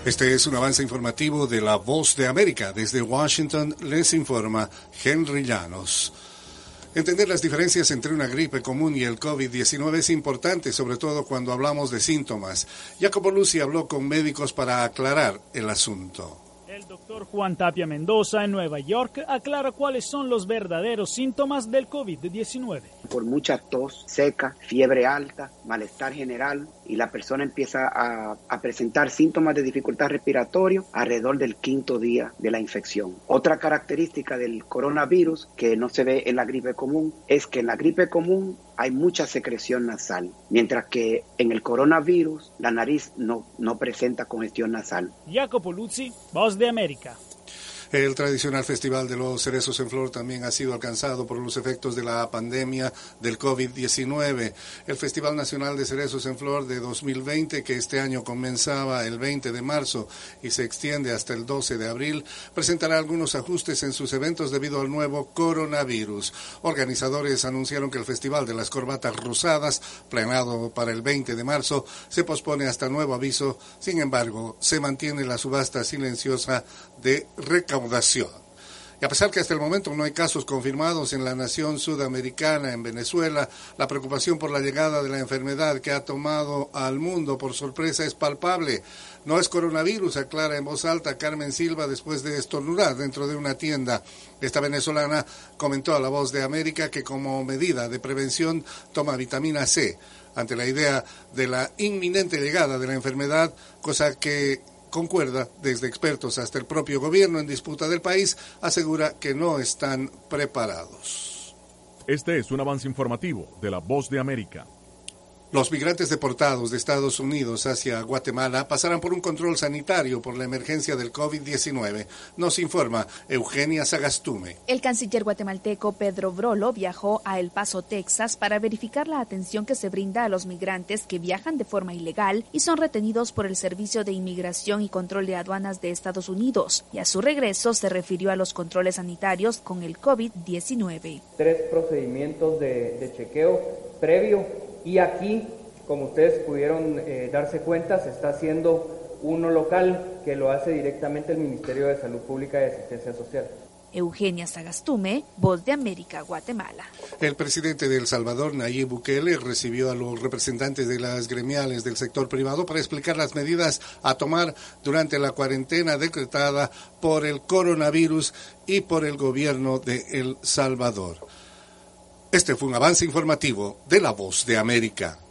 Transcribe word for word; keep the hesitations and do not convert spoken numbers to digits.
Este es un avance informativo de La Voz de América. Desde Washington les informa Henry Llanos. Entender las diferencias entre una gripe común y el COVID diecinueve es importante, sobre todo cuando hablamos de síntomas. Jacopo Luzzi habló con médicos para aclarar el asunto. El doctor Juan Tapia Mendoza en Nueva York aclara cuáles son los verdaderos síntomas del COVID diecinueve. Por mucha tos seca, fiebre alta, malestar general y la persona empieza a, a presentar síntomas de dificultad respiratoria alrededor del quinto día de la infección. Otra característica del coronavirus que no se ve en la gripe común es que en la gripe común hay mucha secreción nasal, mientras que en el coronavirus la nariz no, no presenta congestión nasal. Jacopo Luzzi, Voz de América. El tradicional Festival de los Cerezos en Flor también ha sido alcanzado por los efectos de la pandemia del COVID diecinueve. El Festival Nacional de Cerezos en Flor de dos mil veinte, que este año comenzaba el veinte de marzo y se extiende hasta el doce de abril, presentará algunos ajustes en sus eventos debido al nuevo coronavirus. Organizadores anunciaron que el Festival de las Corbatas Rosadas, planeado para el veinte de marzo, se pospone hasta nuevo aviso. Sin embargo, se mantiene la subasta silenciosa de recaudación. Y a pesar que hasta el momento no hay casos confirmados en la nación sudamericana, en Venezuela, la preocupación por la llegada de la enfermedad que ha tomado al mundo por sorpresa es palpable. No es coronavirus, aclara en voz alta Carmen Silva después de estornudar dentro de una tienda. Esta venezolana comentó a La Voz de América que como medida de prevención toma vitamina C, ante la idea de la inminente llegada de la enfermedad, cosa que concuerda desde expertos hasta el propio gobierno en disputa del país, asegura que no están preparados. Este es un avance informativo de La Voz de América. Los migrantes deportados de Estados Unidos hacia Guatemala pasarán por un control sanitario por la emergencia del COVID diecinueve. Nos informa Eugenia Sagastume. El canciller guatemalteco Pedro Brolo viajó a El Paso, Texas, para verificar la atención que se brinda a los migrantes que viajan de forma ilegal y son retenidos por el Servicio de Inmigración y Control de Aduanas de Estados Unidos. Y a su regreso se refirió a los controles sanitarios con el COVID diecinueve. Tres procedimientos de, de chequeo previo. Y aquí, como ustedes pudieron eh, darse cuenta, se está haciendo uno local que lo hace directamente el Ministerio de Salud Pública y Asistencia Social. Eugenia Sagastume, Voz de América, Guatemala. El presidente de El Salvador, Nayib Bukele, recibió a los representantes de las gremiales del sector privado para explicar las medidas a tomar durante la cuarentena decretada por el coronavirus y por el gobierno de El Salvador. Este fue un avance informativo de La Voz de América.